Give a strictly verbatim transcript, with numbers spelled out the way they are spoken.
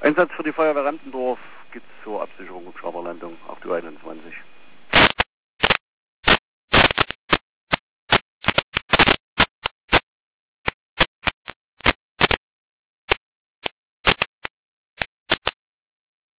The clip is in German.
Einsatz für die Feuerwehr Rempendorf gibt es zur Absicherung Hubschrauberlandung acht Uhr einundzwanzig.